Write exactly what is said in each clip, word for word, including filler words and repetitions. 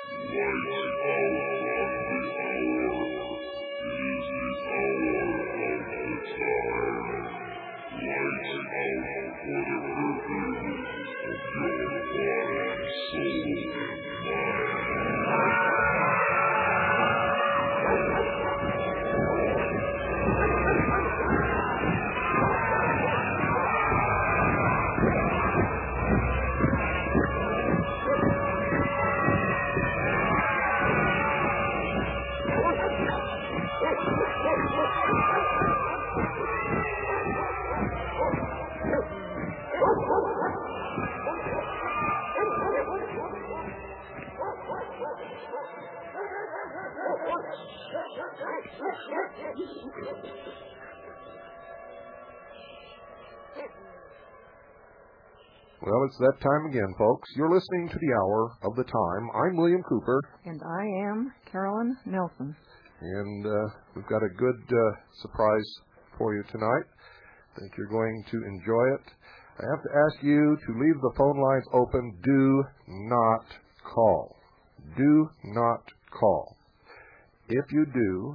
Well, it's that time again, folks. You're listening to the Hour of the Time. I'm William Cooper. And I am Carolyn Nelson. And uh, we've got a good uh, surprise for you tonight. I think you're going to enjoy it. I have to ask you to leave the phone lines open. Do not call. Do not call. If you do,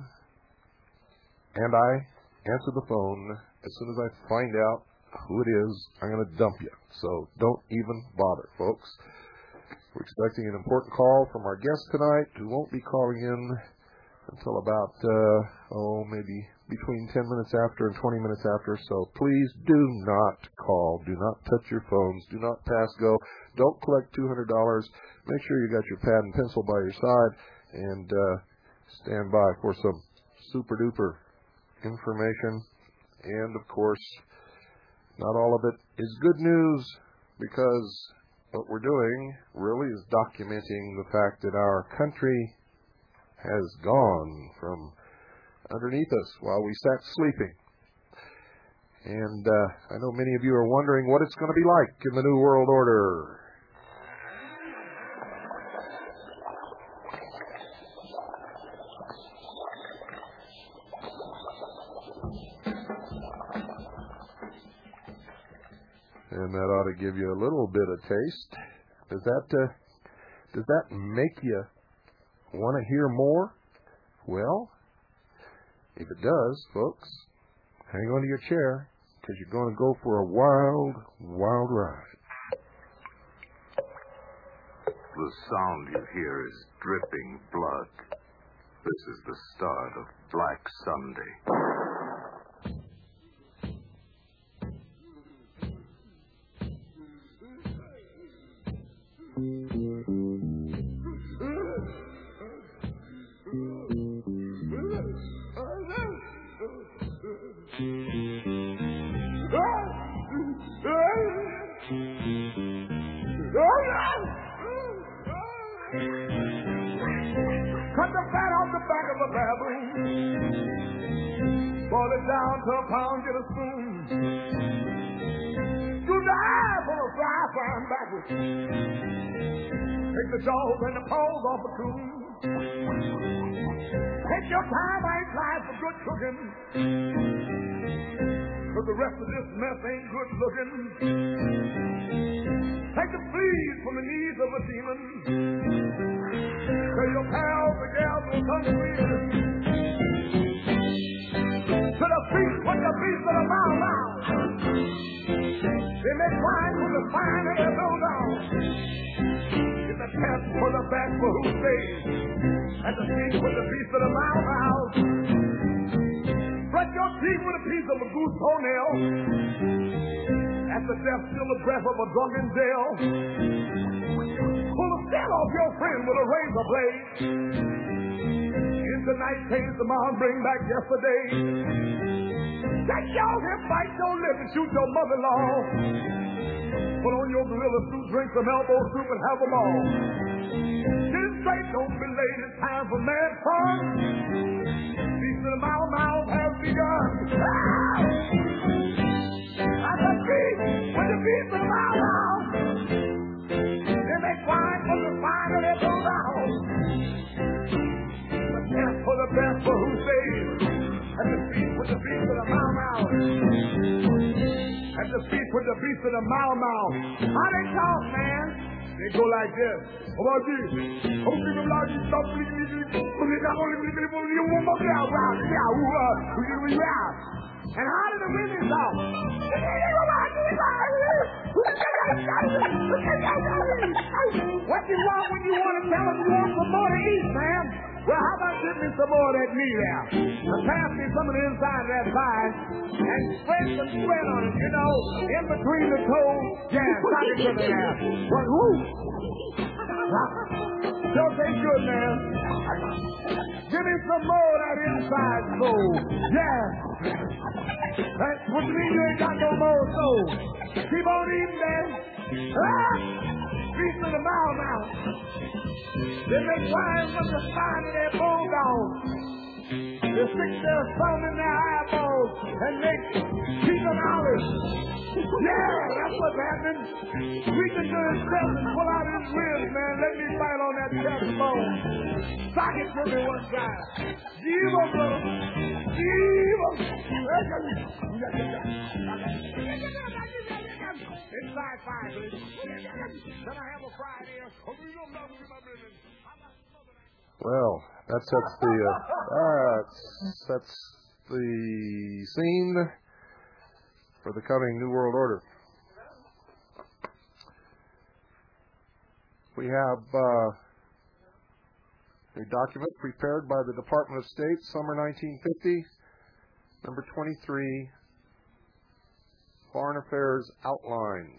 and I answer the phone, as soon as I find out who it is, I'm going to dump you. So don't even bother, folks. We're expecting an important call from our guest tonight, who won't be calling in until about, uh, oh, maybe between ten minutes after and twenty minutes after. So please do not call. Do not touch your phones. Do not pass go. Don't collect two hundred dollars. Make sure you got your pad and pencil by your side, and uh, stand by for some super-duper information. And, of course, not all of it is good news, because what we're doing really is documenting the fact that our country has gone from underneath us while we sat sleeping. And uh, I know many of you are wondering what it's going to be like in the New World Order. And that ought to give you a little bit of taste. Does that uh, does that make you want to hear more? Well, if it does, folks, hang on to your chair, because you're going to go for a wild, wild ride. The sound you hear is dripping blood. This is the start of Black Sunday. Cut the fat off the back of a baboon. Boil it down to a pound, get a spoon. Do the eye from a fry pan backwards. Take the jaws and the paws off a coon. Take your time, I ain't trying for good cooking. Cause the rest of this mess ain't good looking. Take the fleas from the knees of a demon. Tell your pals the gals will come screaming. To the feet with the beast of the mound now. They may find with the fine and the low down. Get the test for the back for who stays. And the feet with the beast of the mound now. Brush your teeth with a piece of a goose toenail. At the death, still the breath of a drunken jail. Pull the skin off your friend with a razor blade. In the night, change the mom, bring back yesterday. Take your hip, bite your lip, and shoot your mother-in-law. Put on your gorilla suit, drink some elbow soup, and have them all. Get it straight, don't be late, it's time for mad fun. Beast of the mouth, mouth has begun. Ah! That's a beast with the beast of the mouth, mouth. They make wine for the fine and they go down. The best for the best for who saves. And the beast with the beast of the mouth, mouth. And the beast with the beast of the mouth, mouth. How they talk, man? They go like this. How about this? Oh, people like you stop bleeding. And how did the women talk? What you want when you want to tell them you want some more to eat, man? Well, how about give me some more of that meat out? And pass me some of the inside of that pie and spread some sweat on it, you know, in between the toes. Yeah, sock it to the ass. But whoo! Don't taste good, man. Give me some more of that inside soul. Yeah. That's what you mean you ain't got no more soul. Keep on eating, man. Ah! Feast of the mouth now. Then they climb from the spine of their bulldogs. They stick their thumb in their eyeballs and they keep them olive. Yeah, that's what's happening. We can do his chest and pull out his ribs, man. Let me fight on that chest bone. Sock it to me one side. Give him, brother. Give him. Inside five, please. Can I have a fried ear? Well, that sets the uh, uh, sets the scene for the coming New World Order. We have uh, a document prepared by the Department of State, summer nineteen fifty, number twenty-three, Foreign Affairs Outlines.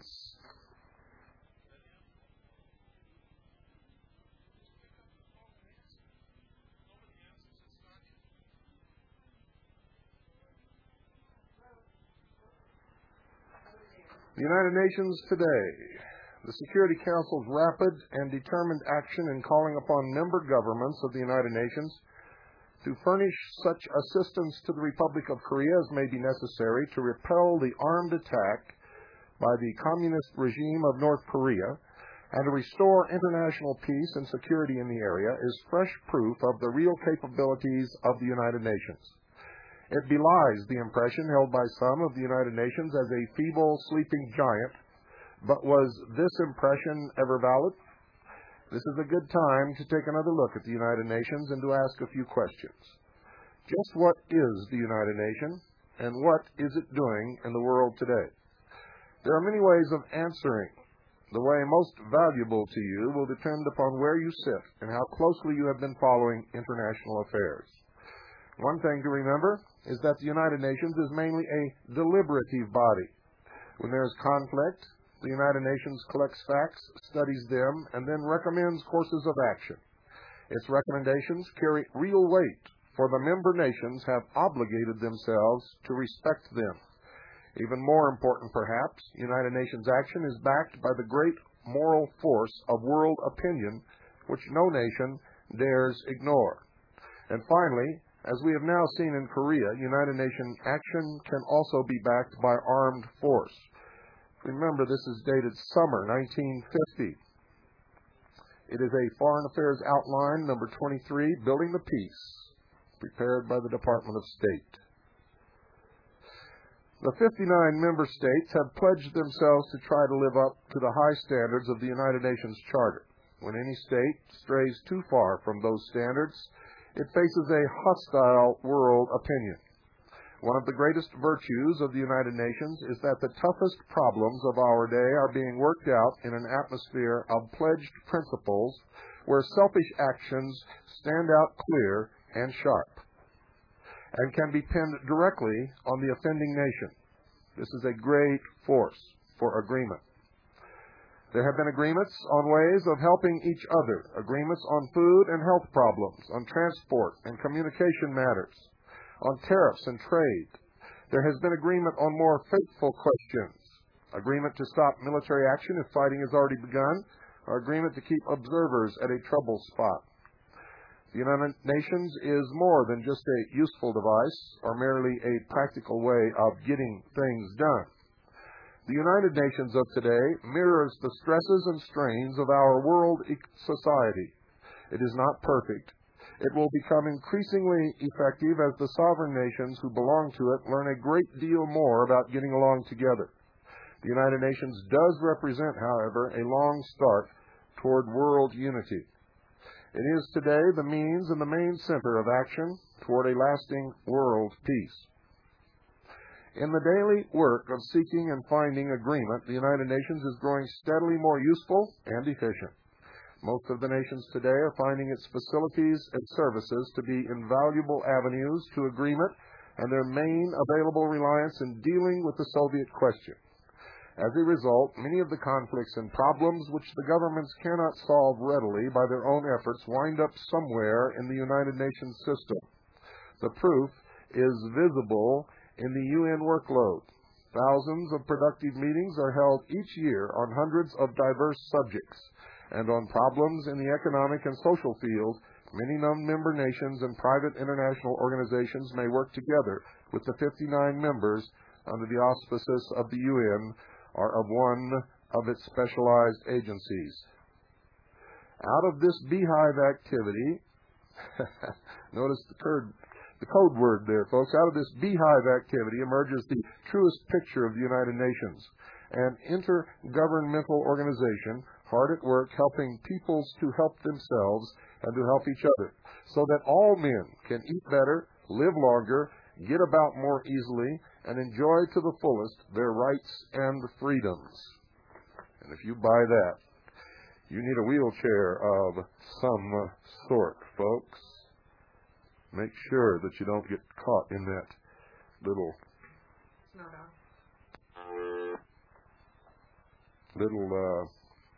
The United Nations today. The Security Council's rapid and determined action in calling upon member governments of the United Nations to furnish such assistance to the Republic of Korea as may be necessary to repel the armed attack by the communist regime of North Korea and to restore international peace and security in the area is fresh proof of the real capabilities of the United Nations. It belies the impression held by some of the United Nations as a feeble, sleeping giant. But was this impression ever valid? This is a good time to take another look at the United Nations and to ask a few questions. Just what is the United Nations, and what is it doing in the world today? There are many ways of answering. The way most valuable to you will depend upon where you sit and how closely you have been following international affairs. One thing to remember is that the United Nations is mainly a deliberative body. When there is conflict, the United Nations collects facts, studies them, and then recommends courses of action. Its recommendations carry real weight, for the member nations have obligated themselves to respect them. Even more important, perhaps, United Nations action is backed by the great moral force of world opinion, which no nation dares ignore. And finally, as we have now seen in Korea, United Nations action can also be backed by armed force. Remember, this is dated summer nineteen fifty. It is a Foreign Affairs Outline, number twenty-three, Building the Peace, prepared by the Department of State. The fifty-nine member states have pledged themselves to try to live up to the high standards of the United Nations Charter. When any state strays too far from those standards, it faces a hostile world opinion. One of the greatest virtues of the United Nations is that the toughest problems of our day are being worked out in an atmosphere of pledged principles where selfish actions stand out clear and sharp and can be pinned directly on the offending nation. This is a great force for agreement. There have been agreements on ways of helping each other, agreements on food and health problems, on transport and communication matters, on tariffs and trade. There has been agreement on more fateful questions, agreement to stop military action if fighting has already begun, or agreement to keep observers at a trouble spot. The United Nations is more than just a useful device or merely a practical way of getting things done. The United Nations of today mirrors the stresses and strains of our world society. It is not perfect. It will become increasingly effective as the sovereign nations who belong to it learn a great deal more about getting along together. The United Nations does represent, however, a long start toward world unity. It is today the means and the main center of action toward a lasting world peace. In the daily work of seeking and finding agreement, the United Nations is growing steadily more useful and efficient. Most of the nations today are finding its facilities and services to be invaluable avenues to agreement and their main available reliance in dealing with the Soviet question. As a result, many of the conflicts and problems which the governments cannot solve readily by their own efforts wind up somewhere in the United Nations system. The proof is visible in the U N workload. Thousands of productive meetings are held each year on hundreds of diverse subjects, and on problems in the economic and social field, many non-member nations and private international organizations may work together with the fifty-nine members under the auspices of the U N or of one of its specialized agencies. Out of this beehive activity, notice the code, the code word there, folks, out of this beehive activity emerges the truest picture of the United Nations, an intergovernmental organization hard at work helping peoples to help themselves and to help each other, so that all men can eat better, live longer, get about more easily, and enjoy to the fullest their rights and freedoms. And if you buy that, you need a wheelchair of some sort, folks. Make sure that you don't get caught in that little little uh,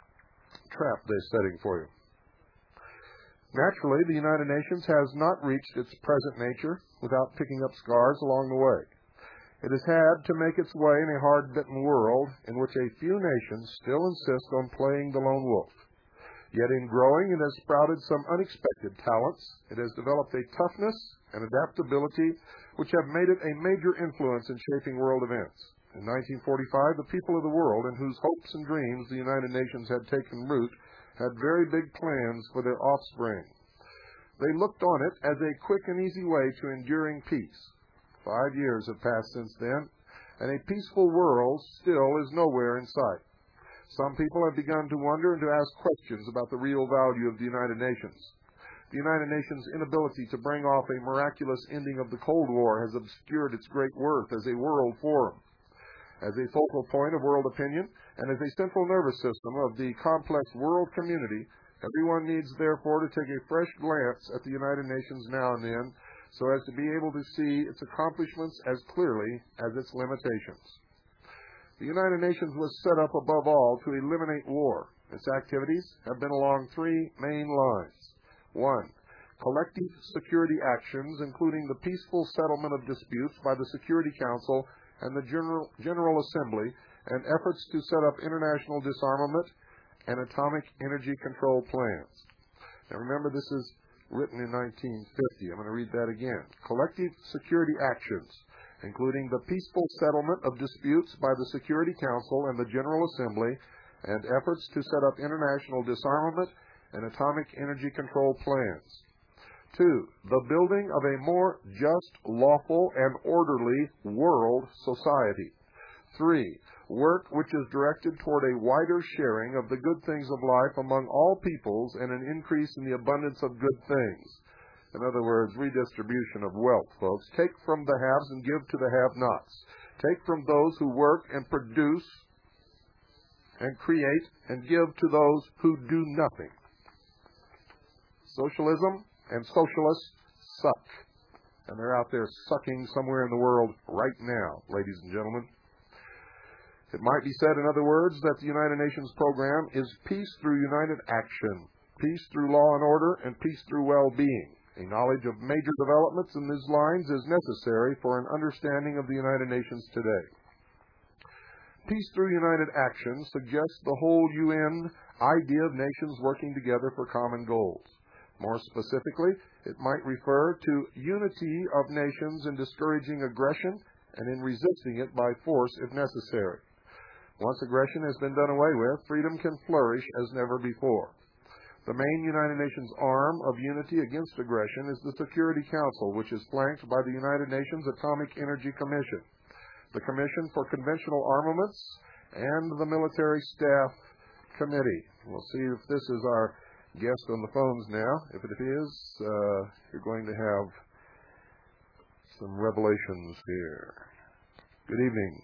trap they're setting for you. Naturally, the United Nations has not reached its present nature without picking up scars along the way. It has had to make its way in a hard-bitten world in which a few nations still insist on playing the lone wolf. Yet in growing, it has sprouted some unexpected talents. It has developed a toughness and adaptability which have made it a major influence in shaping world events. In nineteen forty-five, the people of the world in whose hopes and dreams the United Nations had taken root had very big plans for their offspring. They looked on it as a quick and easy way to enduring peace. Five years have passed since then, and a peaceful world still is nowhere in sight. Some people have begun to wonder and to ask questions about the real value of the United Nations. The United Nations' inability to bring off a miraculous ending of the Cold War has obscured its great worth as a world forum. As a focal point of world opinion and as a central nervous system of the complex world community, everyone needs therefore to take a fresh glance at the United Nations now and then so as to be able to see its accomplishments as clearly as its limitations. The United Nations was set up above all to eliminate war. Its activities have been along three main lines. One, collective security actions, including the peaceful settlement of disputes by the Security Council and the General, General Assembly, and efforts to set up international disarmament and atomic energy control plans. Now remember, this is written in nineteen fifty. I'm going to read that again. Collective security actions, including the peaceful settlement of disputes by the Security Council and the General Assembly, and efforts to set up international disarmament and atomic energy control plans. Two, the building of a more just, lawful, and orderly world society. Three, work which is directed toward a wider sharing of the good things of life among all peoples and an increase in the abundance of good things. In other words, redistribution of wealth, folks. Take from the haves and give to the have-nots. Take from those who work and produce and create and give to those who do nothing. Socialism and socialists suck. And they're out there sucking somewhere in the world right now, ladies and gentlemen. It might be said, in other words, that the United Nations program is peace through united action, peace through law and order, and peace through well-being. A knowledge of major developments in these lines is necessary for an understanding of the United Nations today. Peace through united action suggests the whole U N idea of nations working together for common goals. More specifically, it might refer to unity of nations in discouraging aggression and in resisting it by force if necessary. Once aggression has been done away with, freedom can flourish as never before. The main United Nations arm of unity against aggression is the Security Council, which is flanked by the United Nations Atomic Energy Commission, the Commission for Conventional Armaments, and the Military Staff Committee. We'll see if this is our guest on the phones now. If it is, uh, you're going to have some revelations here. Good evening.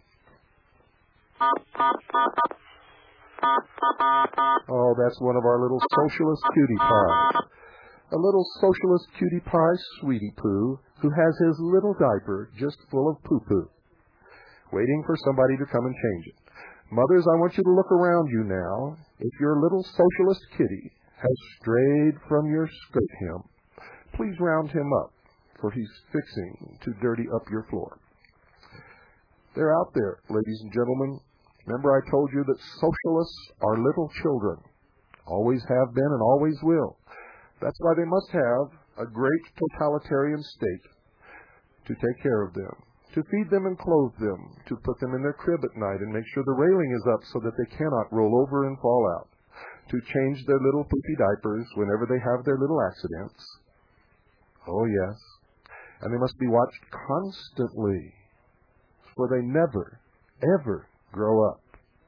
Oh, that's one of our little socialist cutie pies. A little socialist cutie pie sweetie poo who has his little diaper just full of poo-poo, waiting for somebody to come and change it. Mothers, I want you to look around you now. If your little socialist kitty has strayed from your skirt hem, please round him up, for he's fixing to dirty up your floor. They're out there, ladies and gentlemen. Remember I told you that socialists are little children. Always have been and always will. That's why they must have a great totalitarian state to take care of them, to feed them and clothe them, to put them in their crib at night and make sure the railing is up so that they cannot roll over and fall out, to change their little poopy diapers whenever they have their little accidents. Oh, yes. And they must be watched constantly, for they never, ever grow up.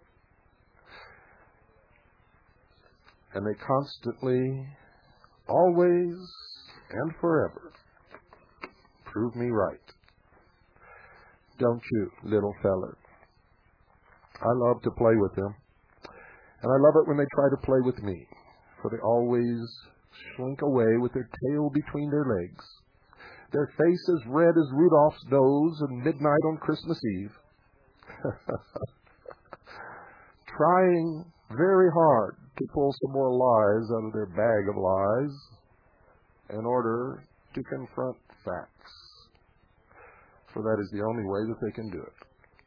And they constantly, always, and forever prove me right. Don't you, little feller? I love to play with them. And I love it when they try to play with me, for they always slink away with their tail between their legs, their face as red as Rudolph's nose at midnight on Christmas Eve, trying very hard to pull some more lies out of their bag of lies in order to confront facts. For that is the only way that they can do it.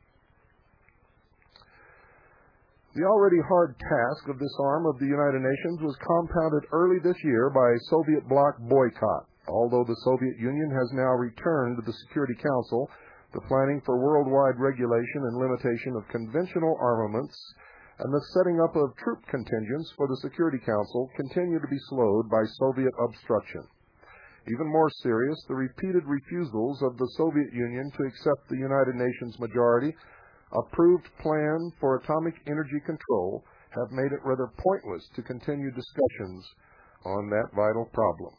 The already hard task of this arm of the United Nations was compounded early this year by a Soviet bloc boycott. Although the Soviet Union has now returned to the Security Council, the planning for worldwide regulation and limitation of conventional armaments and the setting up of troop contingents for the Security Council continue to be slowed by Soviet obstruction. Even more serious, the repeated refusals of the Soviet Union to accept the United Nations majority approved plan for atomic energy control have made it rather pointless to continue discussions on that vital problem.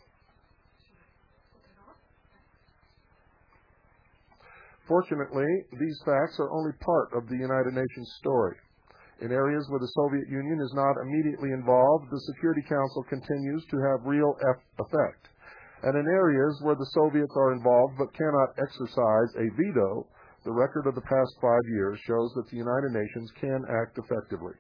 Fortunately, these facts are only part of the United Nations story. In areas where the Soviet Union is not immediately involved, the Security Council continues to have real effect. And in areas where the Soviets are involved but cannot exercise a veto, the record of the past five years shows that the United Nations can act effectively.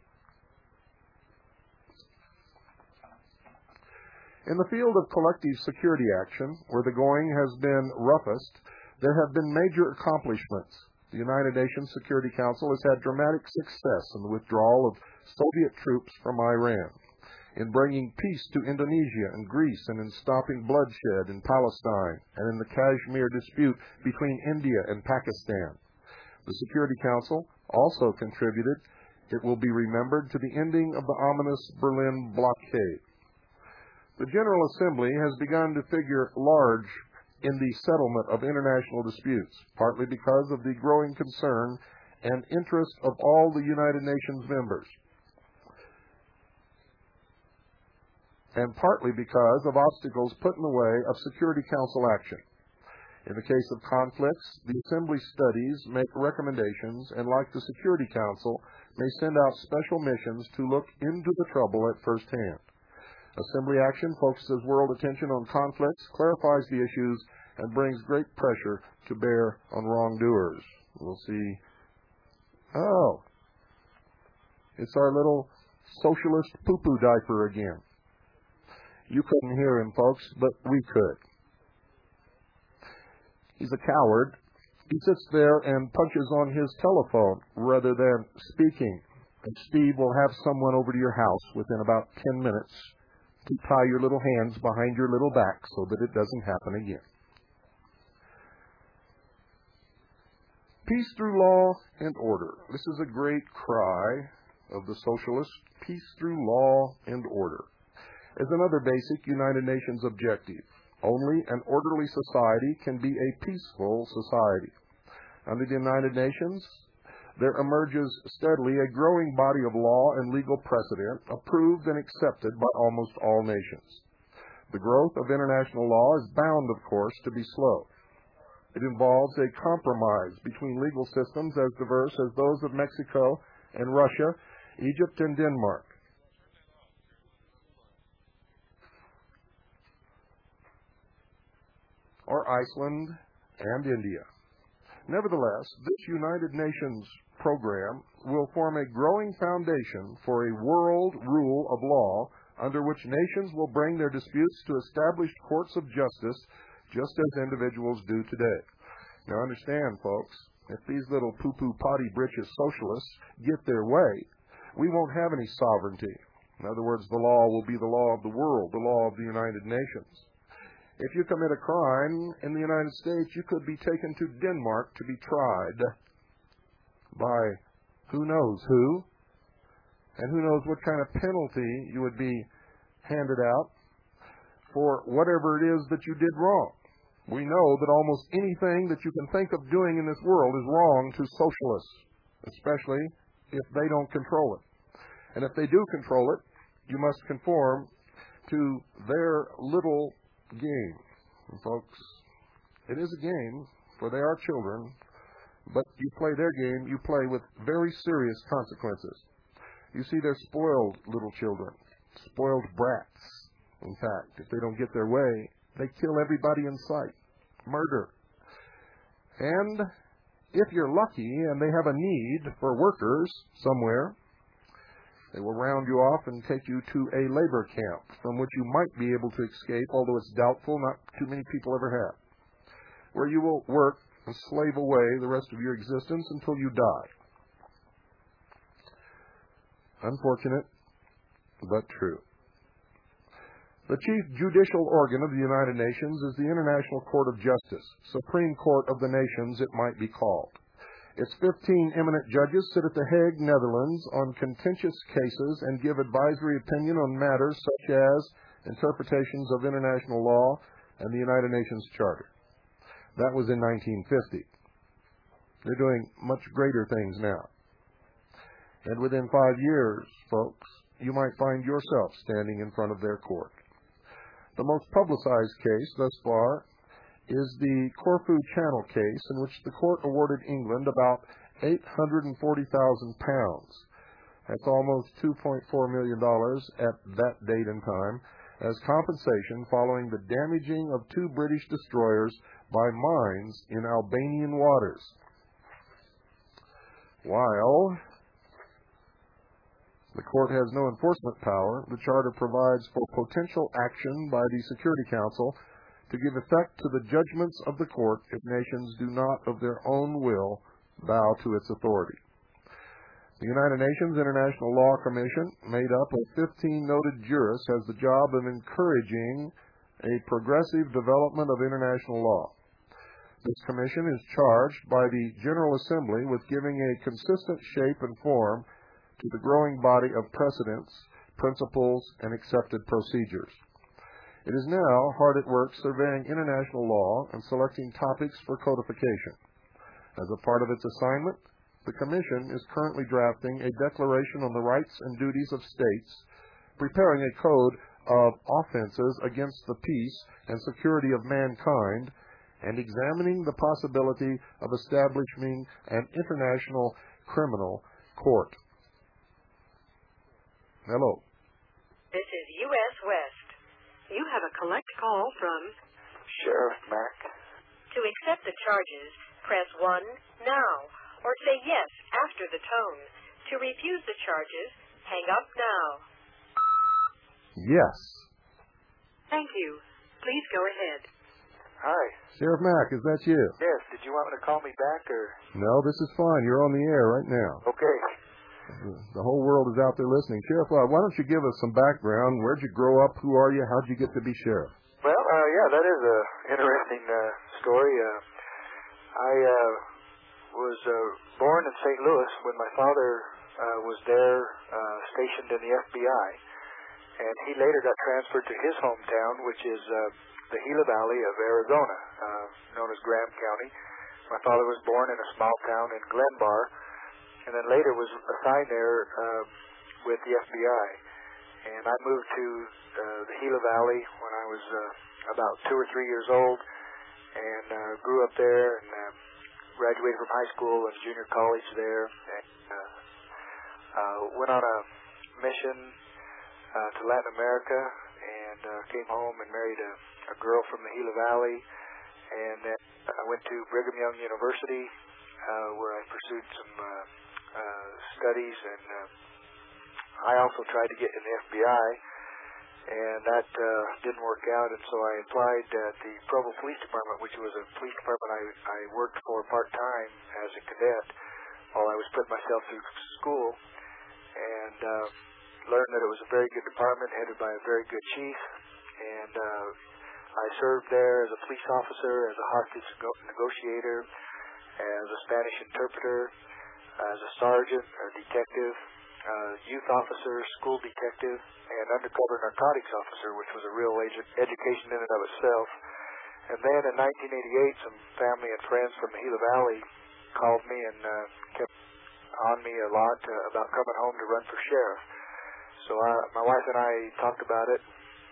In the field of collective security action, where the going has been roughest, there have been major accomplishments. The United Nations Security Council has had dramatic success in the withdrawal of Soviet troops from Iran, in bringing peace to Indonesia and Greece, and in stopping bloodshed in Palestine, and in the Kashmir dispute between India and Pakistan. The Security Council also contributed, it will be remembered, to the ending of the ominous Berlin blockade. The General Assembly has begun to figure large in the settlement of international disputes, partly because of the growing concern and interest of all the United Nations members, and partly because of obstacles put in the way of Security Council action. In the case of conflicts, the Assembly studies, make recommendations, and like the Security Council, may send out special missions to look into the trouble at first hand. Assembly action focuses world attention on conflicts, clarifies the issues, and brings great pressure to bear on wrongdoers. We'll see. Oh, it's our little socialist poo-poo diaper again. You couldn't hear him, folks, but we could. He's a coward. He sits there and punches on his telephone rather than speaking. And Steve will have someone over to your house within about ten minutes to tie your little hands behind your little back so that it doesn't happen again. Peace through law and order. This is a great cry of the socialists. Peace through law and order. As another basic United Nations objective, only an orderly society can be a peaceful society. Under the United Nations, there emerges steadily a growing body of law and legal precedent approved and accepted by almost all nations. The growth of international law is bound, of course, to be slow. It involves a compromise between legal systems as diverse as those of Mexico and Russia, Egypt and Denmark. Or Iceland and India. Nevertheless, this United Nations program will form a growing foundation for a world rule of law under which nations will bring their disputes to established courts of justice just as individuals do today. Now understand, folks, if these little poo-poo potty britches socialists get their way, we won't have any sovereignty. In other words, the law will be the law of the world, the law of the United Nations. If you commit a crime in the United States, you could be taken to Denmark to be tried by who knows who, and who knows what kind of penalty you would be handed out for whatever it is that you did wrong. We know that almost anything that you can think of doing in this world is wrong to socialists, especially if they don't control it. And if they do control it, you must conform to their little game. And folks, it is a game, for they are children, but you play their game, you play with very serious consequences. You see, they're spoiled little children, spoiled brats. In fact, if they don't get their way, they kill everybody in sight. Murder. And if you're lucky and they have a need for workers somewhere, they will round you off and take you to a labor camp from which you might be able to escape, although it's doubtful, not too many people ever have, where you will work and slave away the rest of your existence until you die. Unfortunate, but true. The chief judicial organ of the United Nations is the International Court of Justice, Supreme Court of the Nations it might be called. Its fifteen eminent judges sit at The Hague, Netherlands, on contentious cases and give advisory opinion on matters such as interpretations of international law and the United Nations Charter. That was in nineteen fifty. They're doing much greater things now. And within five years, folks, you might find yourself standing in front of their court. The most publicized case thus far is the Corfu Channel case, in which the court awarded England about eight hundred forty thousand pounds. That's almost two point four million dollars at that date and time, as compensation following the damaging of two British destroyers by mines in Albanian waters. While the court has no enforcement power, the Charter provides for potential action by the Security Council to give effect to the judgments of the court if nations do not of their own will bow to its authority. The United Nations International Law Commission, made up of fifteen noted jurists, has the job of encouraging a progressive development of international law. This commission is charged by the General Assembly with giving a consistent shape and form to the growing body of precedents, principles, and accepted procedures. It is now hard at work surveying international law and selecting topics for codification. As a part of its assignment, the Commission is currently drafting a declaration on the rights and duties of states, preparing a code of offenses against the peace and security of mankind, and examining the possibility of establishing an international criminal court. Hello. This is U S West. You have a collect call from Sheriff Mack. To accept the charges, press one now, or say yes after the tone. To refuse the charges, hang up now. Yes. Thank you. Please go ahead. Hi. Sheriff Mack, is that you? Yes. Did you want me to call me back, or? No, this is fine. You're on the air right now. Okay. The whole world is out there listening. Sheriff, uh, why don't you give us some background? Where'd you grow up? Who are you? How'd you get to be sheriff? Well, uh, yeah, that is a interesting uh, story. Uh, I uh, was uh, born in Saint Louis when my father uh, was there uh, stationed in the F B I, and he later got transferred to his hometown, which is uh, the Gila Valley of Arizona, uh, known as Graham County. My father was born in a small town in Glenbar, and then later was assigned there um, with the F B I. And I moved to uh, the Gila Valley when I was uh, about two or three years old, and uh, grew up there and uh, graduated from high school and junior college there, and uh, uh, went on a mission uh, to Latin America, and uh, came home and married a, a girl from the Gila Valley, and then I went to Brigham Young University uh, where I pursued some uh, uh, studies, and uh, I also tried to get in the F B I, and that uh, didn't work out, and so I applied at the Provo Police Department, which was a police department I, I worked for part-time as a cadet while I was putting myself through school, and uh, learned that it was a very good department headed by a very good chief, and uh, I served there as a police officer, as a hostage negotiator, as a Spanish interpreter, as a sergeant, a detective, uh, youth officer, school detective, and undercover narcotics officer, which was a real edu- education in and of itself. And then in nineteen eighty-eight, some family and friends from the Gila Valley called me and uh, kept on me a lot uh, about coming home to run for sheriff. So uh, my wife and I talked about it,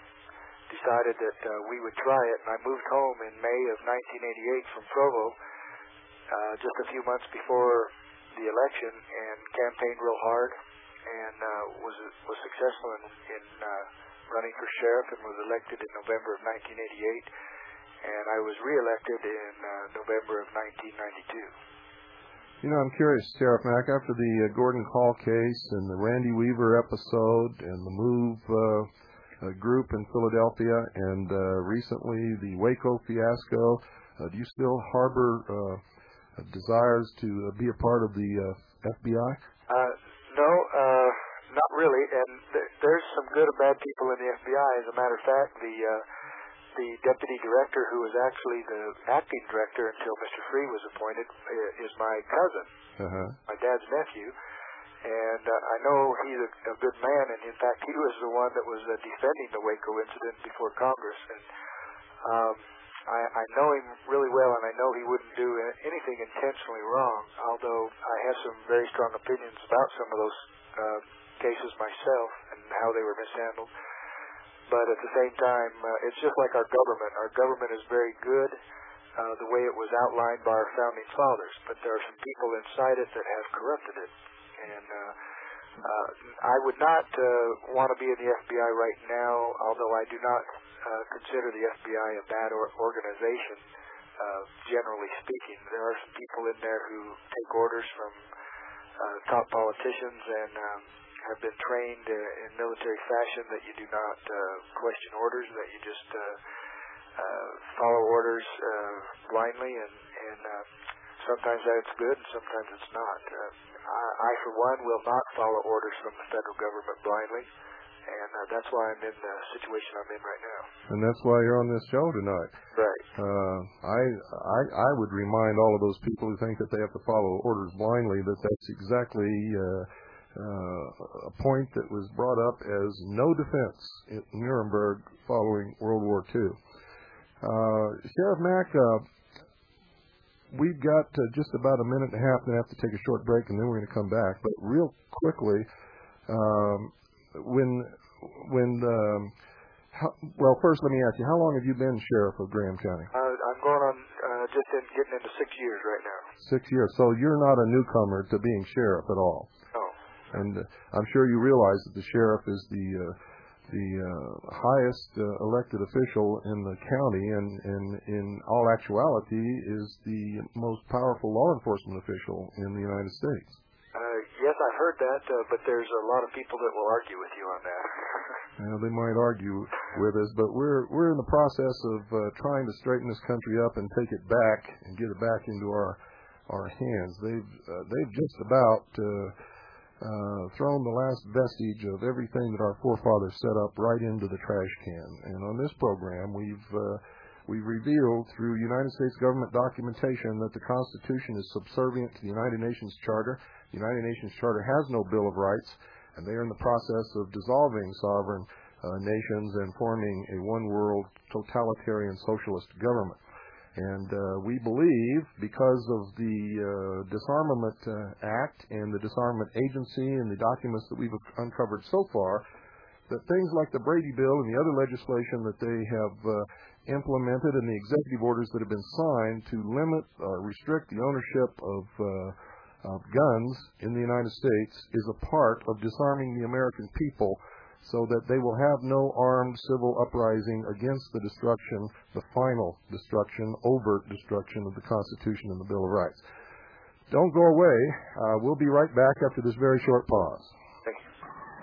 decided that uh, we would try it, and I moved home in May of nineteen eighty-eight from Provo, uh, just a few months before the election, and campaigned real hard, and uh, was was successful in, in uh, running for sheriff, and was elected in November of nineteen eighty-eight, and I was reelected in uh, November of nineteen ninety-two. You know, I'm curious, Sheriff Mack, after the uh, Gordon Call case and the Randy Weaver episode and the MOVE uh, uh, group in Philadelphia and uh, recently the Waco fiasco, uh, do you still harbor uh, desires to uh, be a part of the uh, F B I? Uh, no, uh, not really. And th- there's some good and bad people in the F B I. As a matter of fact, the uh, the deputy director, who was actually the acting director until Mister Free was appointed, is my cousin, uh-huh. my dad's nephew. And uh, I know he's a, a good man, and in fact, he was the one that was uh, defending the Waco incident before Congress. And um, I, I know him really well, and I know he wouldn't do anything intentionally wrong, although I have some very strong opinions about some of those uh, cases myself and how they were mishandled. But at the same time, uh, it's just like our government. Our government is very good uh, the way it was outlined by our founding fathers, but there are some people inside it that have corrupted it. And uh, uh, I would not uh, want to be in the F B I right now, although I do not uh, consider the F B I a bad or- organization, uh, generally speaking. There are some people in there who take orders from uh, top politicians and um, have been trained uh, in military fashion that you do not uh, question orders, that you just uh, uh, follow orders uh, blindly, and, and uh, sometimes that's good and sometimes it's not. Uh, I, I, for one, will not follow orders from the federal government blindly, and uh, that's why I'm in the situation I'm in right now. And that's why you're on this show tonight. Right. Uh, I, I I would remind all of those people who think that they have to follow orders blindly that that's exactly uh, uh, a point that was brought up as no defense in Nuremberg following World War Two. Uh, Sheriff Mack, uh, we've got uh, just about a minute and a half, and I have to take a short break, and then we're going to come back. But real quickly, um, when, when, um, how, well, first let me ask you, how long have you been sheriff of Graham County? Uh, I'm going on uh, just in, getting into six years right now. Six years. So you're not a newcomer to being sheriff at all. No. And uh, I'm sure you realize that the sheriff is the uh, the uh, highest uh, elected official in the county, and, and in all actuality is the most powerful law enforcement official in the United States. Uh, yes, I've heard that, uh, but there's a lot of people that will argue with you on that. Well, they might argue with us, but we're we're in the process of uh, trying to straighten this country up and take it back and get it back into our our hands. They've uh, they've just about uh, uh, thrown the last vestige of everything that our forefathers set up right into the trash can. And on this program, we've uh, we've revealed through United States government documentation that the Constitution is subservient to the United Nations Charter. The United Nations Charter has no Bill of Rights, and they are in the process of dissolving sovereign uh, nations and forming a one-world totalitarian socialist government. And uh, we believe, because of the uh, Disarmament uh, Act and the Disarmament Agency and the documents that we've uncovered so far, that things like the Brady Bill and the other legislation that they have uh, implemented and the executive orders that have been signed to limit or restrict the ownership of, uh, of guns in the United States is a part of disarming the American people, so that they will have no armed civil uprising against the destruction, the final destruction, overt destruction of the Constitution and the Bill of Rights. Don't go away. Uh, we'll be right back after this very short pause. Thank you.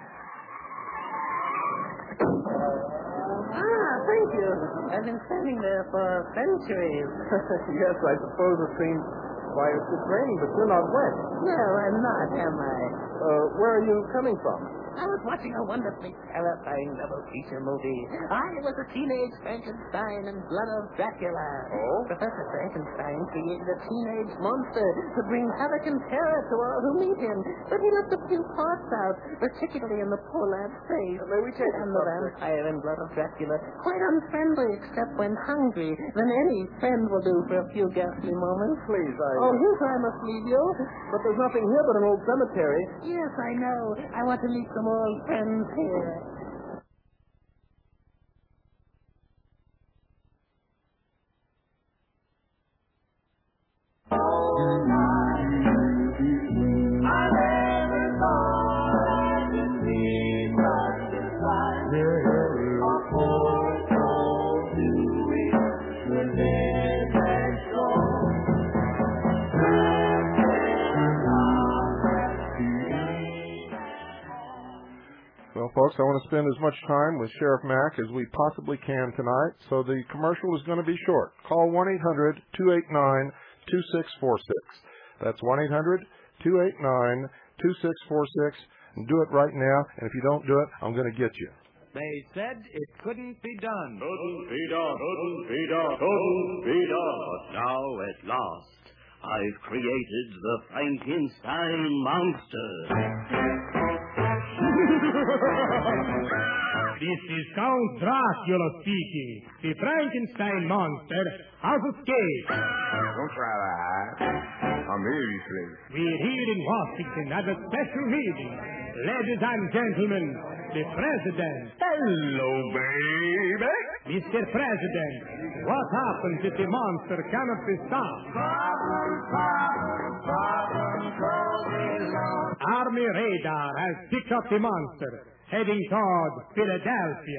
Ah, thank you. I've been standing there for centuries. Yes, I suppose it seems. Why, it's just raining, but you're not wet. No, I'm not, am I? Uh, where are you coming from? I was watching a wonderfully terrifying double feature movie. I was a teenage Frankenstein and Blood of Dracula. Oh? Professor Frankenstein created a teenage monster to bring havoc and terror to all who meet him. But he left a few parts out, particularly in the poor lad's face. May we take And a the subject? vampire in Blood of Dracula, quite unfriendly except when hungry. Then any friend will do for a few ghastly moments. Please, I... Oh, here's where I must leave you. But there's nothing here but an old cemetery. Yes, I know. I want to meet some old friends here. Well, folks, I want to spend as much time with Sheriff Mack as we possibly can tonight, so the commercial is going to be short. Call one eight hundred two eight nine two six four six. That's one eight hundred two eight nine two six four six. And do it right now, and if you don't do it, I'm going to get you. They said it couldn't be done. Couldn't be done. Couldn't be done. Couldn't be done. Now, at last, I've created the Frankenstein monster. This is Count Dracula speaking. The Frankenstein monster has escaped. Don't try to hide. I'm here, you say. We're here in Washington at a special meeting. Ladies and gentlemen, the President. Hello, baby. Mister President, what happens if the monster cannot be stopped? Problem, problem, problem, going on. Army radar has picked up the monster, heading toward Philadelphia.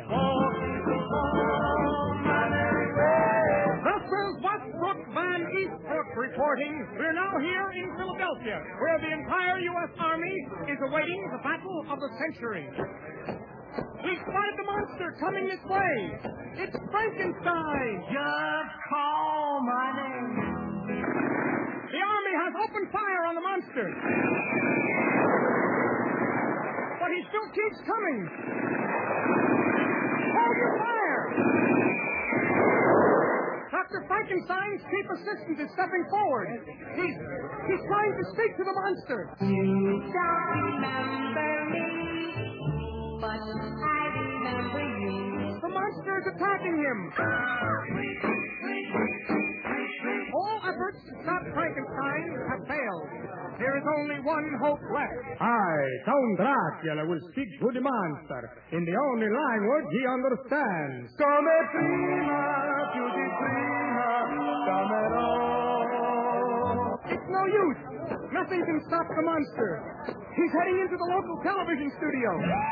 This is Westbrook Van Eastbrook reporting. We're now here in Philadelphia, where the entire U S Army is awaiting the battle of the century. We spotted the monster coming this way. It's Frankenstein. Just call my name. The Army has opened fire on the monster. But he still keeps coming. Hold your fire. Doctor Frankenstein's chief assistant is stepping forward. He's, he's trying to speak to the monster. You don't remember me, but I remember you. The monster is attacking him. All efforts to stop Frankenstein have failed. There is only one hope left. I, Count Dracula, will speak to the monster in the only language he understands. Come prima, più di prima, camerò. It's no use. Nothing can stop the monster. He's heading into the local television studio.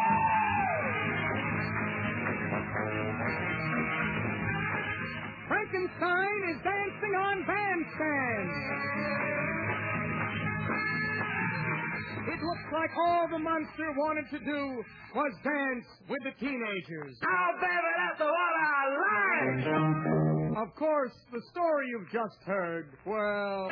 Frankenstein is dancing on bandstands. It looks like all the monster wanted to do was dance with the teenagers. Oh, baby, that's what I like. Of course, the story you've just heard, well...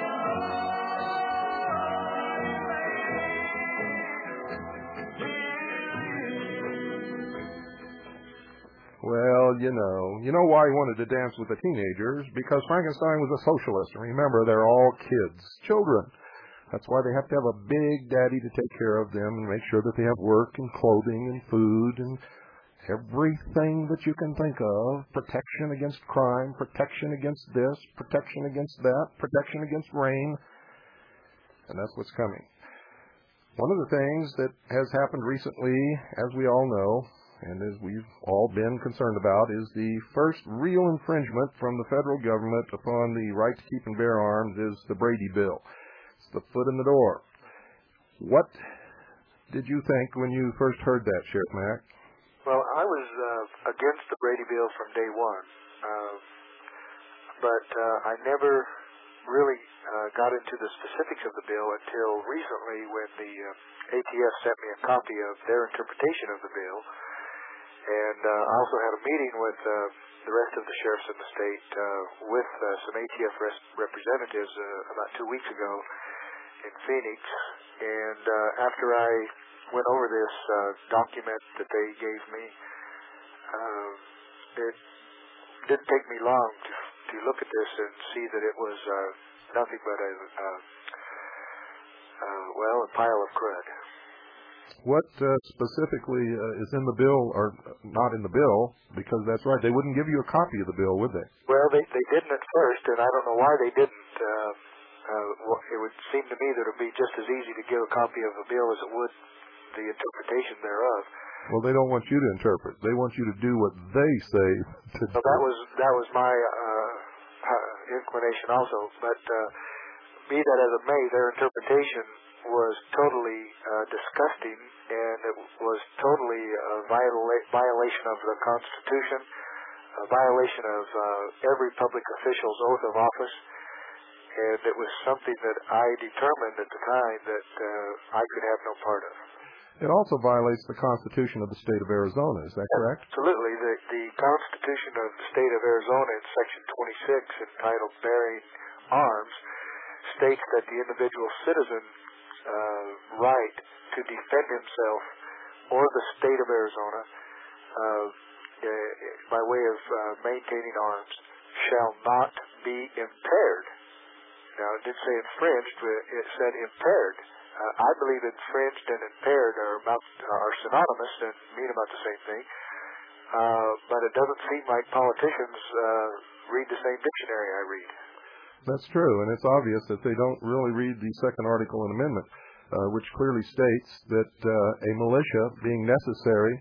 Well, you know. You know why he wanted to dance with the teenagers? Because Frankenstein was a socialist. And remember, they're all kids, children. That's why they have to have a big daddy to take care of them and make sure that they have work and clothing and food and everything that you can think of, protection against crime, protection against this, protection against that, protection against rain, and that's what's coming. One of the things that has happened recently, as we all know, and as we've all been concerned about, is the first real infringement from the federal government upon the right to keep and bear arms is the Brady Bill. It's the foot in the door. What did you think when you first heard that, Sheriff Mack? Well, I was uh, against the Brady Bill from day one, uh, but uh, I never really uh, got into the specifics of the bill until recently when the uh, A T F sent me a copy of their interpretation of the bill. And uh, I also had a meeting with uh, the rest of the sheriffs in the state uh, with uh, some A T F res- representatives uh, about two weeks ago in Phoenix. And uh, after I went over this uh, document that they gave me, uh, it didn't take me long to, to look at this and see that it was uh, nothing but a, uh, uh, well, a pile of crud. What uh, specifically uh, is in the bill, or not in the bill, because that's right, they wouldn't give you a copy of the bill, would they? Well, they, they didn't at first, and I don't know why they didn't. Uh, uh, well, it would seem to me that it would be just as easy to give a copy of the bill as it would the interpretation thereof. Well, they don't want you to interpret. They want you to do what they say to do. So that was, that was my uh, inclination also, but uh, be that as it may, their interpretation was totally uh, disgusting, and it was totally a viola- violation of the Constitution, a violation of uh, every public official's oath of office, and it was something that I determined at the time that uh, I could have no part of. It also violates the Constitution of the state of Arizona, is that correct? Absolutely. The, the Constitution of the state of Arizona in Section twenty-six, entitled Bearing Arms, states that the individual citizen Uh, right to defend himself or the state of Arizona uh, uh, by way of uh, maintaining arms shall not be impaired. Now, it didn't say infringed, but it said impaired. Uh, I believe infringed and impaired are about are synonymous and mean about the same thing. Uh, but it doesn't seem like politicians uh, read the same dictionary I read. That's true, and it's obvious that they don't really read the second article and amendment, uh, which clearly states that uh, a militia being necessary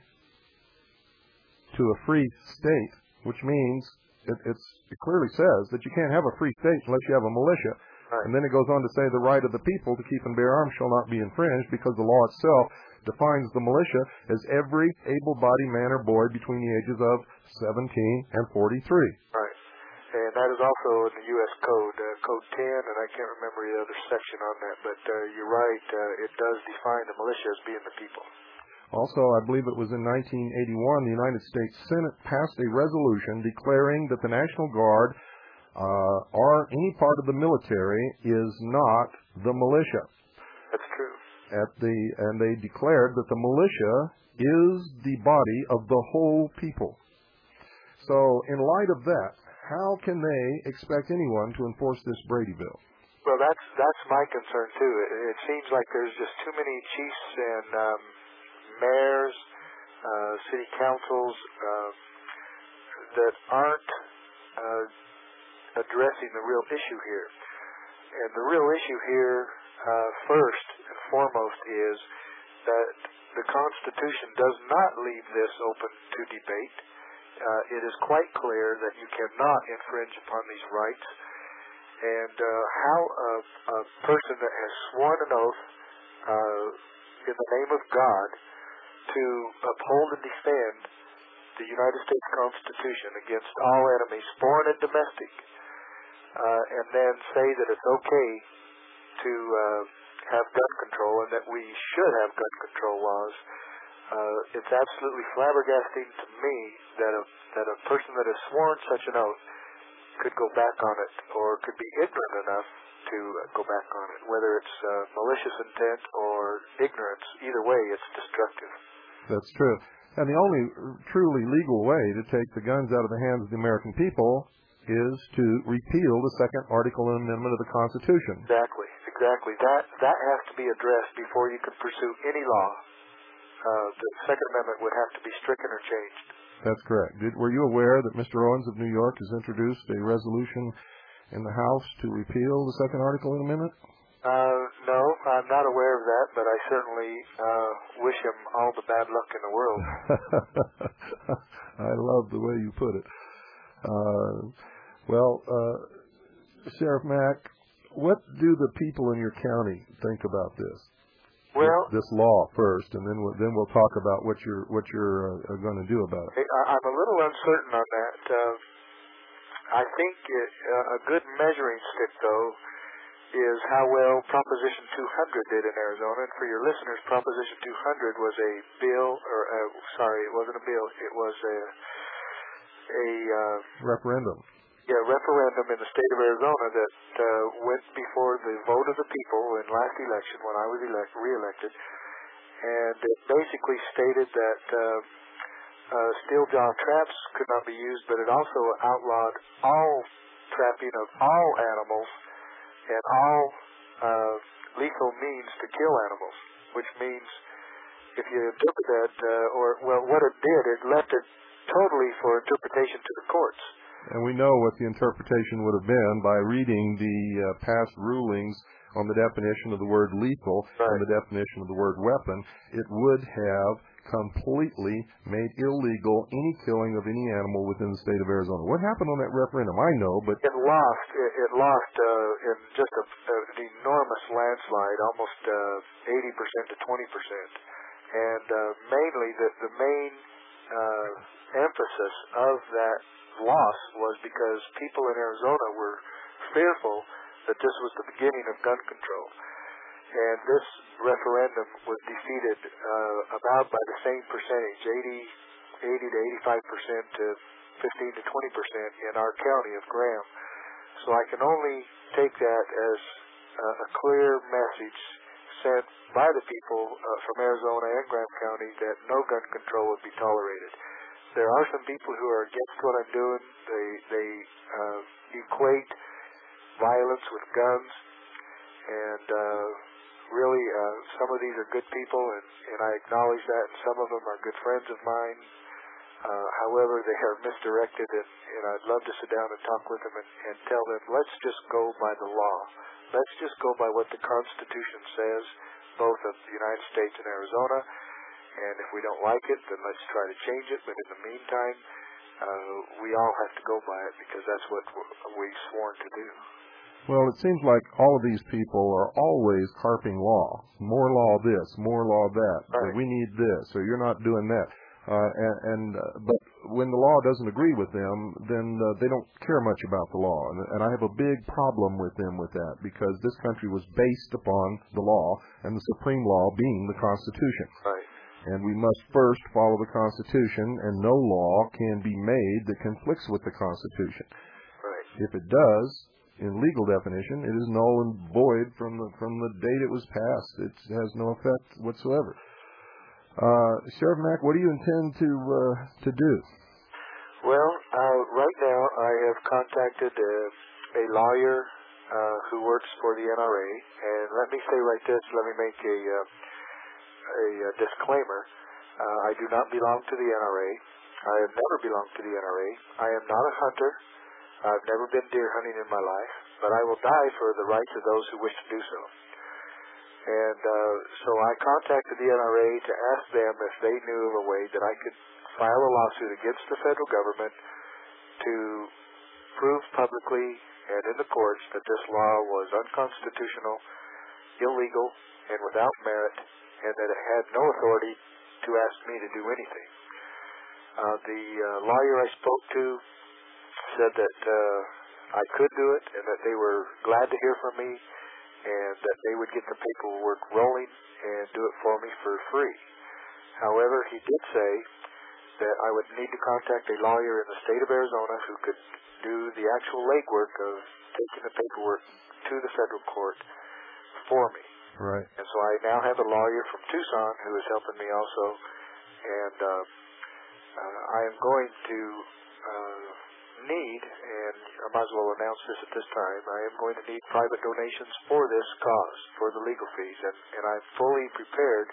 to a free state, which means it, it's, it clearly says that you can't have a free state unless you have a militia. Right. And then it goes on to say the right of the people to keep and bear arms shall not be infringed, because the law itself defines the militia as every able-bodied man or boy between the ages of seventeen and forty-three. Right. And that is also in the U S Code, uh, Code ten, and I can't remember the other section on that, but uh, you're right, uh, it does define the militia as being the people. Also, I believe it was in nineteen eighty-one, the United States Senate passed a resolution declaring that the National Guard uh, or any part of the military is not the militia. That's true. At the and they declared that the militia is the body of the whole people. So, in light of that, how can they expect anyone to enforce this Brady Bill? Well, that's that's my concern too. It, it seems like there's just too many chiefs and um, mayors, uh, city councils uh, that aren't uh, addressing the real issue here. And the real issue here, uh, first and foremost, is that the Constitution does not leave this open to debate. Uh, it is quite clear that you cannot infringe upon these rights. And uh, how a, a person that has sworn an oath uh, in the name of God to uphold and defend the United States Constitution against all enemies, foreign and domestic, uh, and then say that it's okay to uh, have gun control and that we should have gun control laws, uh, it's absolutely flabbergasting to me that a, that a person that has sworn such an oath could go back on it, or could be ignorant enough to go back on it. Whether it's uh, malicious intent or ignorance, either way, it's destructive. That's true. And the only truly legal way to take the guns out of the hands of the American people is to repeal the second article and amendment of the Constitution. Exactly, exactly. That that has to be addressed before you can pursue any law uh, the Second Amendment would have to be stricken or changed. That's correct. Did, were you aware that Mister Owens of New York has introduced a resolution in the House to repeal the second article in the amendment? Uh, no, I'm not aware of that, but I certainly uh, wish him all the bad luck in the world. I love the way you put it. Uh, well, uh, Sheriff Mack, what do the people in your county think about this? Well, this, this law first, and then we'll, then we'll talk about what you're what you're uh, going to do about it. I, I'm a little uncertain on that. Uh, I think it, uh, a good measuring stick, though, is how well Proposition two hundred did in Arizona. And for your listeners, Proposition two hundred was a bill, or uh, sorry, it wasn't a bill. It was a a uh, referendum. Yeah, referendum in the state of Arizona that uh, went before the vote of the people in last election when I was elect, re-elected, and it basically stated that uh, uh, steel jaw traps could not be used, but it also outlawed all trapping of all animals and all uh, lethal means to kill animals, which means if you interpret that, uh, or, well, what it did, it left it totally for interpretation to the courts. And we know what the interpretation would have been by reading the uh, past rulings on the definition of the word lethal right. and the definition of the word weapon. It would have completely made illegal any killing of any animal within the state of Arizona. What happened on that referendum? I know, but... It lost. It, it lost uh, in just a, an enormous landslide, almost uh, eighty percent to twenty percent. And uh, mainly the, the main uh, emphasis of that loss was because people in Arizona were fearful that this was the beginning of gun control. And this referendum was defeated uh, about by the same percentage, eighty, eighty to eighty-five percent to fifteen to twenty percent in our county of Graham. So I can only take that as uh, a clear message sent by the people uh, from Arizona and Graham County that no gun control would be tolerated. There are some people who are against what I'm doing. They they uh, equate violence with guns, and uh, really uh, some of these are good people, and, and I acknowledge that, and some of them are good friends of mine. Uh, however, they are misdirected, and, and I'd love to sit down and talk with them and, and tell them, let's just go by the law. Let's just go by what the Constitution says, both of the United States and Arizona. And if we don't like it, then let's try to change it. But in the meantime, uh, we all have to go by it because that's what we've sworn to do. Well, it seems like all of these people are always carping law. More law this, more law that. Right. We need this, or you're not doing that. Uh, and and uh, but when the law doesn't agree with them, then uh, they don't care much about the law. And, and I have a big problem with them with that because this country was based upon the law, and the supreme law being the Constitution. Right. And we must first follow the Constitution, and no law can be made that conflicts with the Constitution. Right. If it does, in legal definition, it is null and void from the from the date it was passed. It has no effect whatsoever. Uh, Sheriff Mack, what do you intend to uh, to do? Well, uh, right now I have contacted a, a lawyer uh, who works for the N R A, and let me say right this. Let me make a uh, a, a disclaimer. Uh, I do not belong to the N R A. I have never belonged to the N R A. I am not a hunter. I've never been deer hunting in my life, but I will die for the rights of those who wish to do so. And uh, so I contacted the N R A to ask them if they knew of a way that I could file a lawsuit against the federal government to prove publicly and in the courts that this law was unconstitutional, illegal, and without merit, and that it had no authority to ask me to do anything. Uh, the uh, lawyer I spoke to said that uh, I could do it and that they were glad to hear from me and that they would get the paperwork rolling and do it for me for free. However, he did say that I would need to contact a lawyer in the state of Arizona who could do the actual legwork of taking the paperwork to the federal court for me. Right. And so I now have a lawyer from Tucson who is helping me also, and uh, uh, I am going to uh, need, and I might as well announce this at this time, I am going to need private donations for this cause, for the legal fees, and, and I'm fully prepared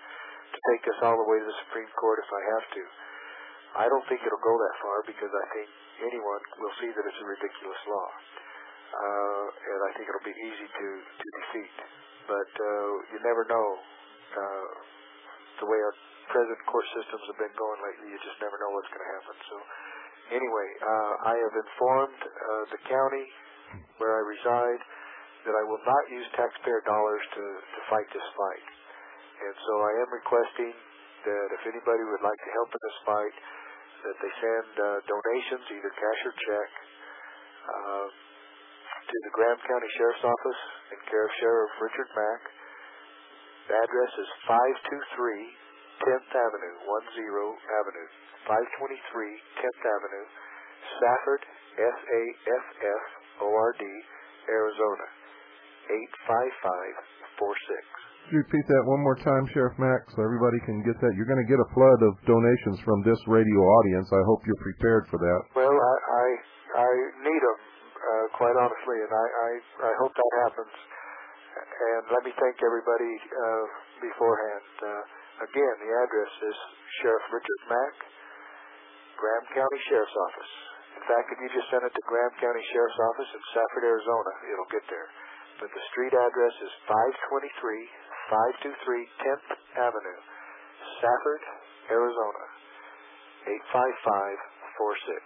to take us all the way to the Supreme Court if I have to. I don't think it'll go that far because I think anyone will see that it's a ridiculous law. Uh, and I think it'll be easy to, to defeat. But uh, you never know. Uh, the way our present court systems have been going lately, you just never know what's going to happen. So anyway, uh, I have informed uh, the county where I reside that I will not use taxpayer dollars to, to fight this fight. And so I am requesting that if anybody would like to help in this fight, that they send uh, donations, either cash or check, uh, to the Graham County Sheriff's Office in care of Sheriff Richard Mack. The address is five twenty-three tenth Avenue, ten Avenue, five twenty-three tenth Avenue, Safford, S A F F O R D, Arizona, eight five five four six. Could you repeat that one more time, Sheriff Mack, so everybody can get that? You're going to get a flood of donations from this radio audience. I hope you're prepared for that. Well, I I, I need them, uh, quite honestly, and I, I, I hope that happens. And let me thank everybody uh, beforehand. Uh, again, the address is Sheriff Richard Mack, Graham County Sheriff's Office. In fact, if you just send it to Graham County Sheriff's Office in Safford, Arizona, it'll get there. But the street address is five twenty-three, five twenty-three tenth Avenue, Safford, Arizona, eight five five four six.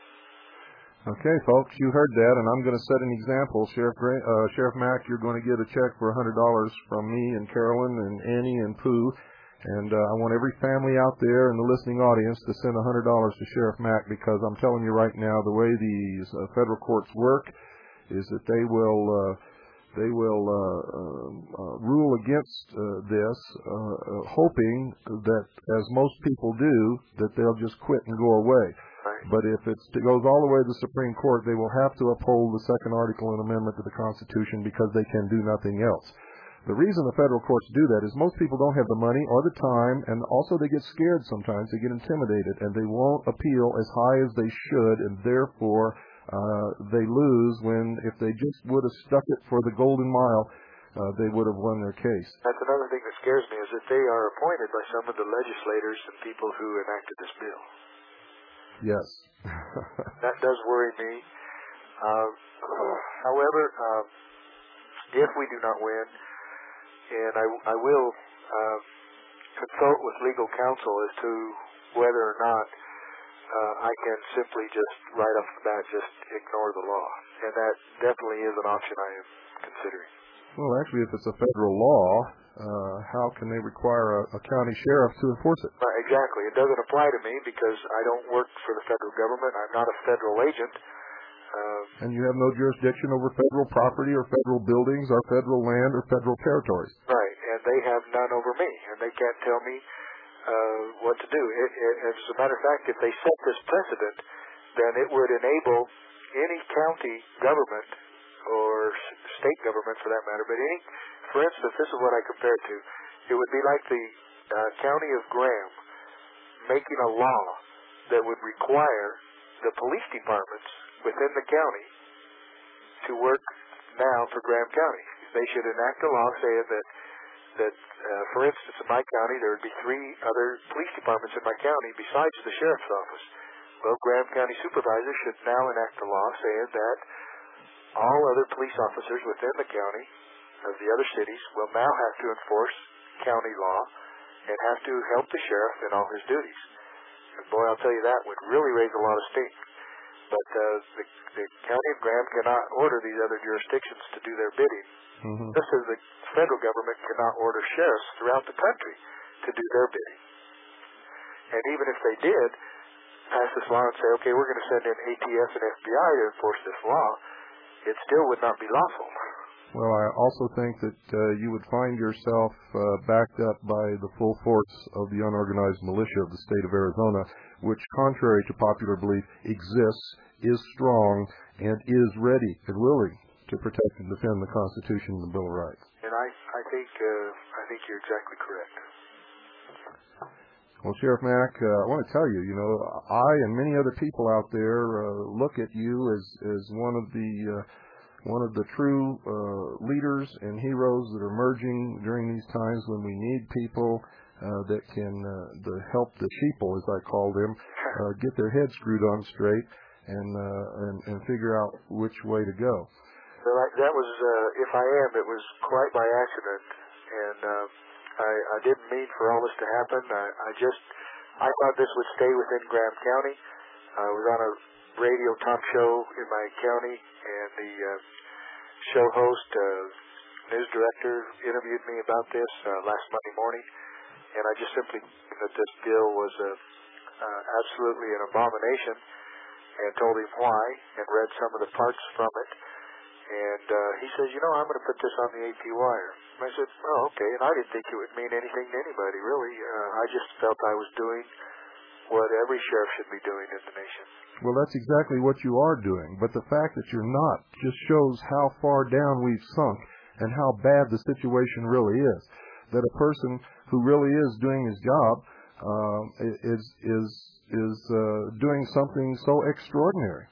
Okay, folks, you heard that, and I'm going to set an example. Sheriff Gra- uh, Sheriff Mack, you're going to get a check for one hundred dollars from me and Carolyn and Annie and Pooh, and uh, I want every family out there in the listening audience to send one hundred dollars to Sheriff Mack, because I'm telling you right now, the way these uh, federal courts work is that they will uh, they will uh, uh, rule against uh, this, uh, uh, hoping that, as most people do, that they'll just quit and go away. But if it's, it goes all the way to the Supreme Court, they will have to uphold the second article and amendment to the Constitution, because they can do nothing else. The reason the federal courts do that is most people don't have the money or the time, and also they get scared sometimes. They get intimidated, and they won't appeal as high as they should, and therefore uh, they lose when, if they just would have stuck it for the golden mile, uh, they would have won their case. That's another thing that scares me, is that they are appointed by some of the legislators and people who enacted this bill. Yes. That does worry me. Uh, however, uh, if we do not win, and I, I will uh, consult with legal counsel as to whether or not uh, I can simply just right off the bat just ignore the law. And that definitely is an option I am considering. Well, actually, if it's a federal law, uh, how can they require a, a county sheriff to enforce it? Uh, exactly. It doesn't apply to me because I don't work for the federal government. I'm not a federal agent. Uh, and you have no jurisdiction over federal property or federal buildings or federal land or federal territories. Right, and they have none over me, and they can't tell me uh, what to do. It, it, as a matter of fact, if they set this precedent, then it would enable any county government or state government, for that matter, but any, for instance, this is what I compare it to. It would be like the uh, county of Graham making a law that would require the police departments within the county to work now for Graham County. They should enact a law saying that, that uh, for instance, in my county, there would be three other police departments in my county besides the sheriff's office. Well, Graham County supervisors should now enact a law saying that all other police officers within the county of the other cities will now have to enforce county law and have to help the sheriff in all his duties. And boy, I'll tell you, that would really raise a lot of steam. But uh, the, the county of Graham cannot order these other jurisdictions to do their bidding, mm-hmm. just as the federal government cannot order sheriffs throughout the country to do their bidding. And even if they did pass this law and say, okay, we're going to send in A T F and F B I to enforce this law, it still would not be lawful. Well, I also think that uh, you would find yourself uh, backed up by the full force of the unorganized militia of the state of Arizona, which, contrary to popular belief, exists, is strong, and is ready and willing to protect and defend the Constitution and the Bill of Rights. And I, I think, uh, I think you're exactly correct. Well, Sheriff Mack, uh, I want to tell you, you know, I and many other people out there uh, look at you as as one of the uh, one of the true uh, leaders and heroes that are emerging during these times when we need people uh, that can uh, the help the sheeple, as I call them, uh, get their heads screwed on straight and, uh, and and figure out which way to go. So I, that was, uh, if I am, it was quite by accident, and uh, I, I didn't mean for all this to happen. I, I just, I thought this would stay within Graham County. I was on a radio talk show in my county, and the uh, show host, uh, news director, interviewed me about this uh, last Monday morning, and I just simply that this bill was uh, uh, absolutely an abomination, and told him why, and read some of the parts from it. And uh, he says, you know, I'm going to put this on the A P wire. And I said, oh, okay. And I didn't think it would mean anything to anybody, really. Uh, I just felt I was doing what every sheriff should be doing in the nation. Well, that's exactly what you are doing. But the fact that you're not just shows how far down we've sunk and how bad the situation really is. That a person who really is doing his job uh, is is is uh, doing something so extraordinary.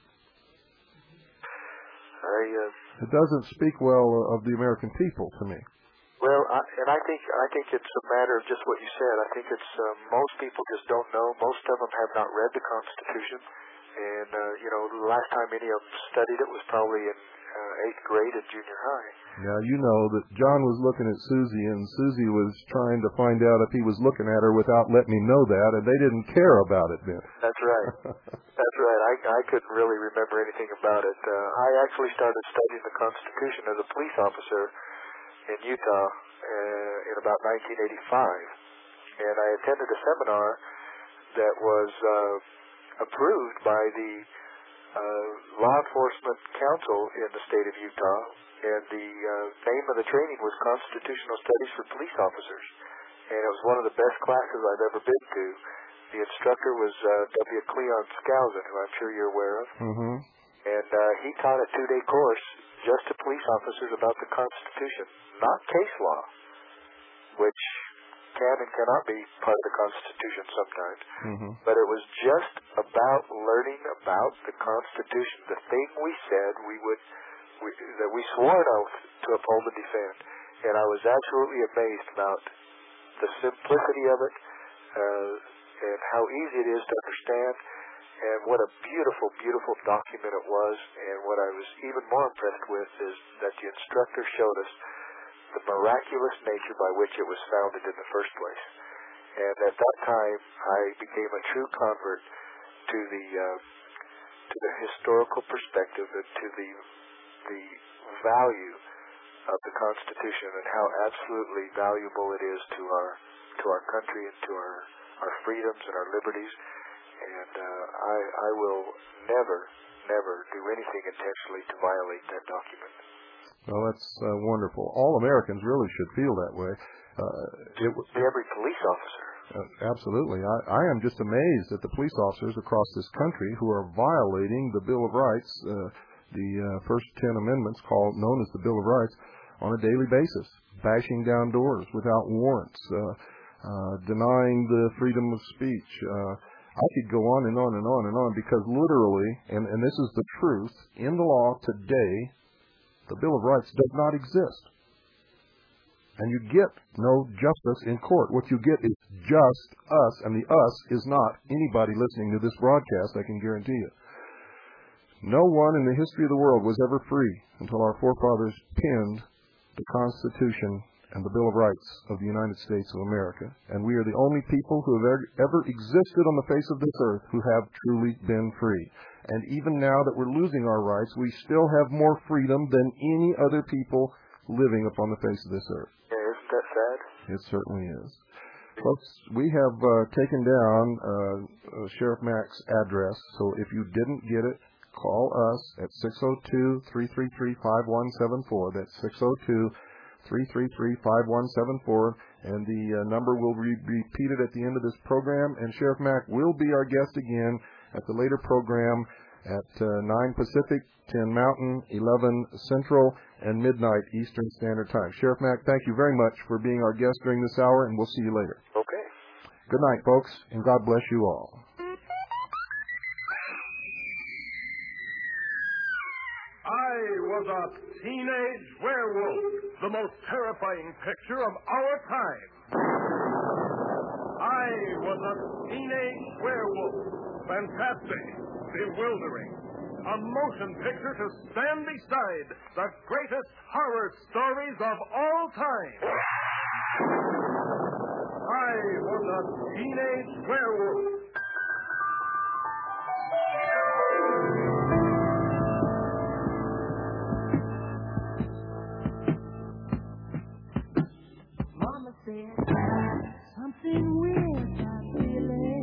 I, uh, it doesn't speak well of the American people to me. Well, I, and I think I think it's a matter of just what you said. I think it's uh, most people just don't know. Most of them have not read the Constitution, and uh, you know, the last time any of them studied it was probably in uh, eighth grade at junior high. Now you know that John was looking at Susie, and Susie was trying to find out if he was looking at her without letting him know that, and they didn't care about it then. That's right. That's right. I I couldn't really remember anything about it. Uh, I actually started studying the Constitution as a police officer in Utah uh, in about nineteen eighty-five, and I attended a seminar that was uh, approved by the uh, Law Enforcement Council in the state of Utah, and the uh, name of the training was Constitutional Studies for Police Officers, and it was one of the best classes I've ever been to. The instructor was uh, W. Cleon Skousen, who I'm sure you're aware of, mm-hmm. and uh, he taught a two-day course just to police officers about the Constitution, not case law, which can and cannot be part of the Constitution sometimes. Mm-hmm. But it was just about learning about the Constitution, the thing we said we would, we, that we swore an oath to uphold and defend. And I was absolutely amazed about the simplicity of it, uh, and how easy it is to understand, and what a beautiful, beautiful document it was. And what I was even more impressed with is that the instructor showed us the miraculous nature by which it was founded in the first place. And at that time, I became a true convert to the uh, to the historical perspective and to the the value of the Constitution, and how absolutely valuable it is to our to our country and to our, our freedoms and our liberties. And uh, I I will never, never do anything intentionally to violate that document. Well, that's uh, wonderful. All Americans really should feel that way. Uh, it w- Every police officer. Uh, absolutely. I, I am just amazed at the police officers across this country who are violating the Bill of Rights, uh, the uh, first ten amendments, called known as the Bill of Rights, on a daily basis, bashing down doors without warrants, uh, uh, denying the freedom of speech. Uh, I could go on and on and on and on, because literally, and, and this is the truth, in the law today, the Bill of Rights does not exist. And you get no justice in court. What you get is just us, and the us is not anybody listening to this broadcast, I can guarantee you. No one in the history of the world was ever free until our forefathers penned the Constitution and the Bill of Rights of the United States of America. And we are the only people who have ever existed on the face of this earth who have truly been free. And even now that we're losing our rights, we still have more freedom than any other people living upon the face of this earth. Yeah, isn't that sad? It certainly is. Folks, we have uh, taken down uh, uh, Sheriff Mack's address, so if you didn't get it, call us at six oh two, three three three, five one seven four. That's six oh two, three three three, five one seven four, and the uh, number will be repeated at the end of this program, and Sheriff Mack will be our guest again at the later program at uh, nine Pacific, ten Mountain, eleven Central, and midnight Eastern Standard Time. Sheriff Mack, thank you very much for being our guest during this hour, and we'll see you later. Okay. Good night, folks, and God bless you all. I was a teenage werewolf, the most terrifying picture of our time. I was a teenage werewolf. Fantastic, bewildering. A motion picture to stand beside the greatest horror stories of all time. I was a teenage werewolf. Mama said something weird about Billy.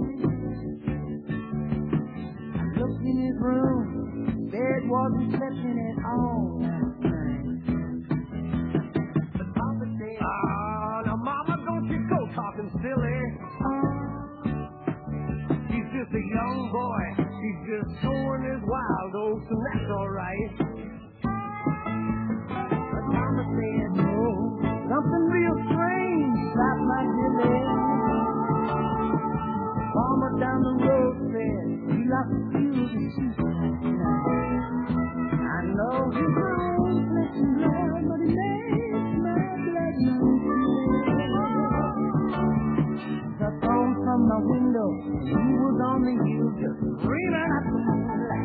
I looked in his room, bed wasn't touching at all last night. But Papa said, Ah, now, Mama, don't you go talking silly. He's just a young boy. He's just showing his wild oats, and that's all right. but Mama said, no, something real strange about my Billy. Farmer down the road said he lost a few of the sheep last night. I know he's my own flesh and blood, but he makes my blood run cold. I saw him from my window, and he was on the hill just screaming at the moonlight.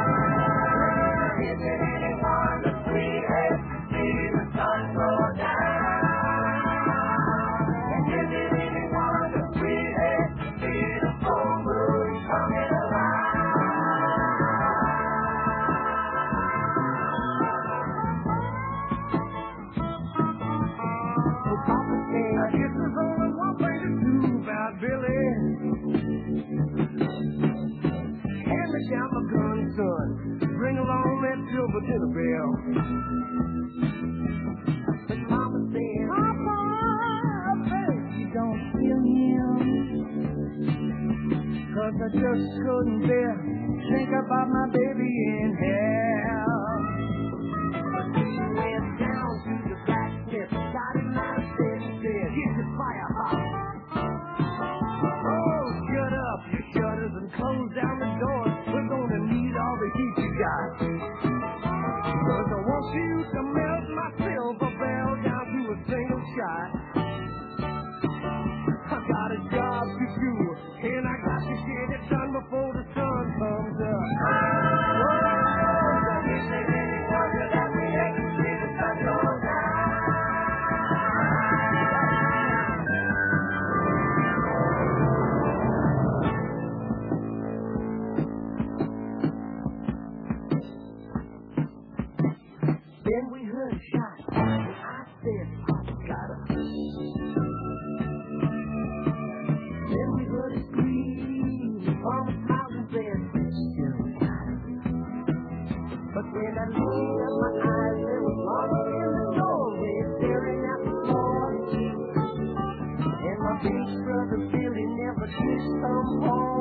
Is it any wonder, sweetheart, to see the sun go down? And is it any wonder, sweetheart, to see the full moon coming around? So Papa said, I guess there's only one thing to do about Billy. Hand me down my gun, son. Bring along that silver dinner bell. but Mama said, Papa, I beg you don't kill him. Cause I just couldn't bear think about my baby in hell. But she went down to the blacksmith, got him out of bed and said, get the fire hot. Oh, shut up, you shutters, and close down the doors. We're gonna need all the heat you got. Cause I want you to melt my silver bell down to a single shot. I got a job to do, and I got to get it done before the sun comes up. Oh, is there any wonder that we ever see the sun go down? Then we heard a shot. I said, Papa got him. Then we heard a scream from the mountain bed. Still got him. But when I looked up my eyes, there was Mama in the doorway staring at the floor. And my big brother Billy never did come home.